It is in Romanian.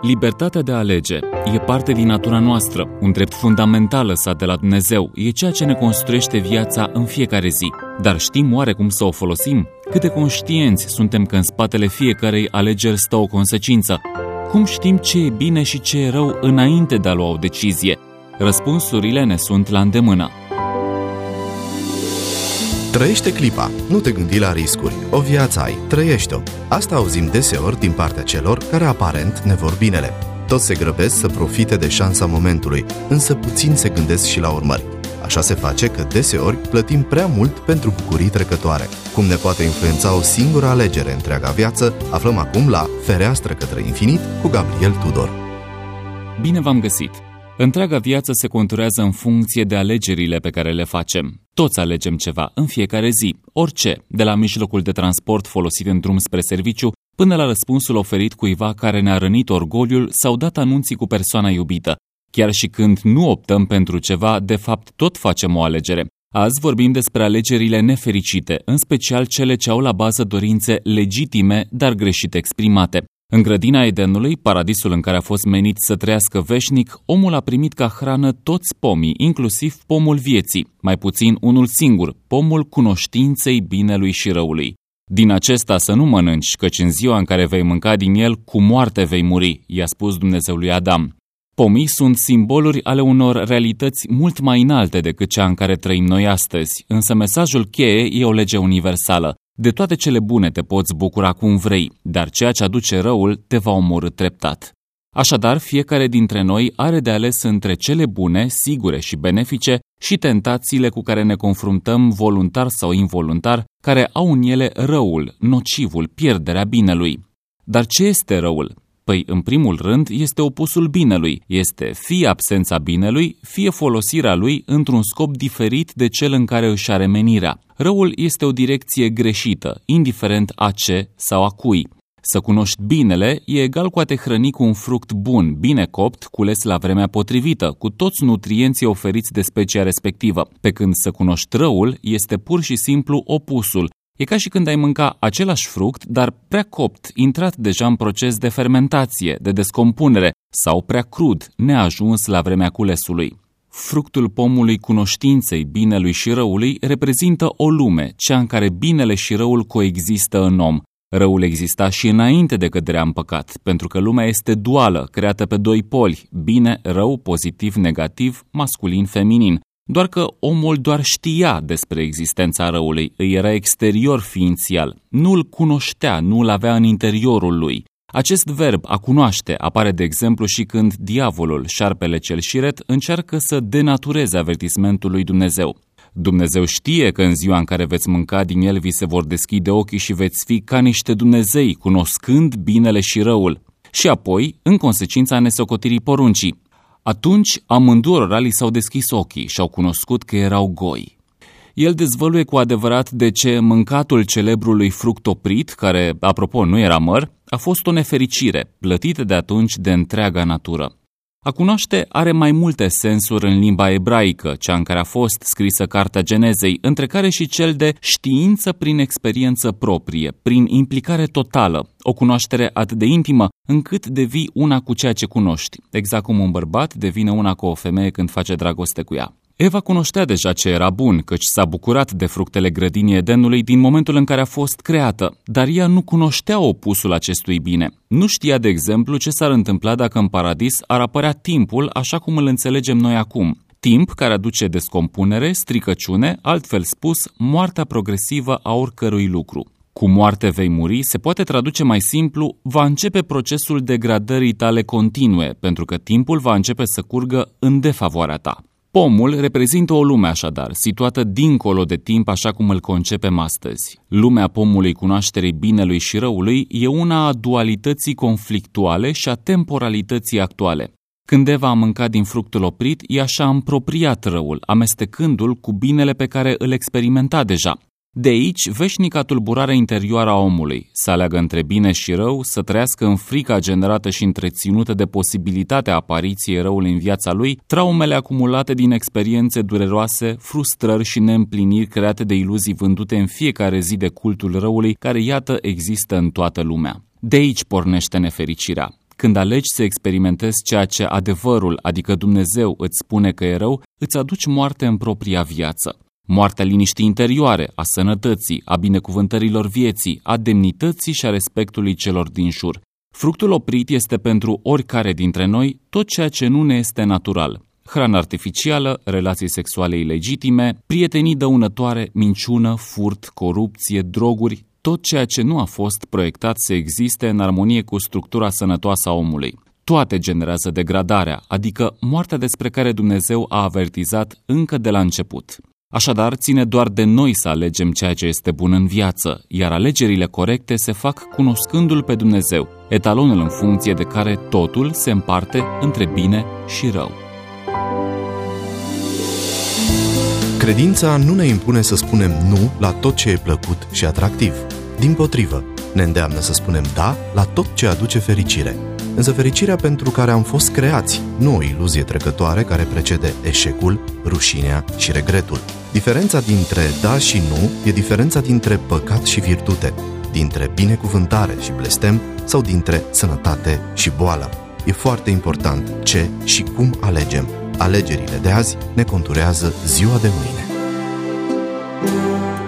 Libertatea de a alege e parte din natura noastră, un drept fundamental lăsat de la Dumnezeu, e ceea ce ne construiește viața în fiecare zi. Dar știm oare cum să o folosim? Cât de conștienți suntem că în spatele fiecărei alegeri stă o consecință? Cum știm ce e bine și ce e rău înainte de a lua o decizie? Răspunsurile ne sunt la îndemână. Trăiește clipa, nu te gândi la riscuri. O viață ai, trăiește-o. Asta auzim deseori din partea celor care aparent ne vor binele. Toți se grăbesc să profite de șansa momentului, însă puțin se gândesc și la urmări. Așa se face că deseori plătim prea mult pentru bucurii trecătoare. Cum ne poate influența o singură alegere întreaga viață, aflăm acum la Fereastră către infinit cu Gabriel Tudor. Bine v-am găsit! Întreaga viață se conturează în funcție de alegerile pe care le facem. Toți alegem ceva în fiecare zi, orice, de la mijlocul de transport folosit în drum spre serviciu, până la răspunsul oferit cuiva care ne-a rănit orgoliul sau dat anunții cu persoana iubită. Chiar și când nu optăm pentru ceva, de fapt tot facem o alegere. Azi vorbim despre alegerile nefericite, în special cele ce au la bază dorințe legitime, dar greșit exprimate. În grădina Edenului, paradisul în care a fost menit să trăiască veșnic, omul a primit ca hrană toți pomii, inclusiv pomul vieții, mai puțin unul singur, pomul cunoștinței binelui și răului. Din acesta să nu mănânci, căci în ziua în care vei mânca din el, cu moarte vei muri, i-a spus Dumnezeu lui Adam. Pomii sunt simboluri ale unor realități mult mai înalte decât cea în care trăim noi astăzi, însă mesajul cheie e o lege universală. De toate cele bune te poți bucura cum vrei, dar ceea ce aduce răul te va omorî treptat. Așadar, fiecare dintre noi are de ales între cele bune, sigure și benefice și tentațiile cu care ne confruntăm voluntar sau involuntar, care au în ele răul, nocivul, pierderea binelui. Dar ce este răul? Păi, în primul rând, este opusul binelui. Este fie absența binelui, fie folosirea lui într-un scop diferit de cel în care își are menirea. Răul este o direcție greșită, indiferent a ce sau a cui. Să cunoști binele e egal cu a te hrăni cu un fruct bun, bine copt, cules la vremea potrivită, cu toți nutrienții oferiți de specia respectivă, pe când să cunoști răul este pur și simplu opusul. E ca și când ai mânca același fruct, dar prea copt, intrat deja în proces de fermentație, de descompunere, sau prea crud, neajuns la vremea culesului. Fructul pomului cunoștinței binelui și răului reprezintă o lume, cea în care binele și răul coexistă în om. Răul exista și înainte de căderea în păcat, pentru că lumea este duală, creată pe doi poli, bine, rău, pozitiv, negativ, masculin, feminin. Doar că omul doar știa despre existența răului, îi era exterior ființial, nu îl cunoștea, nu îl avea în interiorul lui. Acest verb, a cunoaște, apare de exemplu și când diavolul, șarpele cel șiret, încearcă să denatureze avertismentul lui Dumnezeu. Dumnezeu știe că în ziua în care veți mânca din el vi se vor deschide ochii și veți fi ca niște Dumnezei, cunoscând binele și răul. Și apoi, în consecința nesocotirii poruncii. Atunci, amândurora li s-au deschis ochii și au cunoscut că erau goi. El dezvăluie cu adevărat de ce mâncatul celebrului fruct oprit, care, apropo, nu era măr, a fost o nefericire, plătită de atunci de întreaga natură. A cunoaște are mai multe sensuri în limba ebraică, cea în care a fost scrisă Cartea Genezei, între care și cel de știință prin experiență proprie, prin implicare totală, o cunoaștere atât de intimă încât devii una cu ceea ce cunoști, exact cum un bărbat devine una cu o femeie când face dragoste cu ea. Eva cunoștea deja ce era bun, căci s-a bucurat de fructele grădinii Edenului din momentul în care a fost creată, dar ea nu cunoștea opusul acestui bine. Nu știa, de exemplu, ce s-ar întâmpla dacă în paradis ar apărea timpul așa cum îl înțelegem noi acum. Timp care aduce descompunere, stricăciune, altfel spus, moartea progresivă a oricărui lucru. Cu moarte vei muri se poate traduce mai simplu, va începe procesul degradării tale continue, pentru că timpul va începe să curgă în defavoarea ta. Pomul reprezintă o lume așadar, situată dincolo de timp așa cum îl concepem astăzi. Lumea pomului cunoașterii binelui și răului e una a dualității conflictuale și a temporalității actuale. Când Eva a mâncat din fructul oprit, ea și-a împropriat răul, amestecându-l cu binele pe care îl experimenta deja. De aici, veșnica tulburare interioară a omului, să aleagă între bine și rău, să trăiască în frica generată și întreținută de posibilitatea apariției răului în viața lui, traumele acumulate din experiențe dureroase, frustrări și neîmpliniri create de iluzii vândute în fiecare zi de cultul răului, care, iată, există în toată lumea. De aici pornește nefericirea. Când alegi să experimentezi ceea ce adevărul, adică Dumnezeu, îți spune că e rău, îți aduci moarte în propria viață. Moartea liniștii interioare, a sănătății, a binecuvântărilor vieții, a demnității și a respectului celor din jur. Fructul oprit este pentru oricare dintre noi tot ceea ce nu ne este natural. Hrană artificială, relații sexuale ilegitime, prietenii dăunătoare, minciună, furt, corupție, droguri, tot ceea ce nu a fost proiectat să existe în armonie cu structura sănătoasă a omului. Toate generează degradarea, adică moartea despre care Dumnezeu a avertizat încă de la început. Așadar, ține doar de noi să alegem ceea ce este bun în viață, iar alegerile corecte se fac cunoscându-L pe Dumnezeu, etalonul în funcție de care totul se împarte între bine și rău. Credința nu ne impune să spunem nu la tot ce e plăcut și atractiv. Dimpotrivă, ne îndeamnă să spunem da la tot ce aduce fericire. Însă fericirea pentru care am fost creați, nu o iluzie trecătoare care precede eșecul, rușinea și regretul. Diferența dintre da și nu e diferența dintre păcat și virtute, dintre binecuvântare și blestem sau dintre sănătate și boală. E foarte important ce și cum alegem. Alegerile de azi ne conturează ziua de mâine.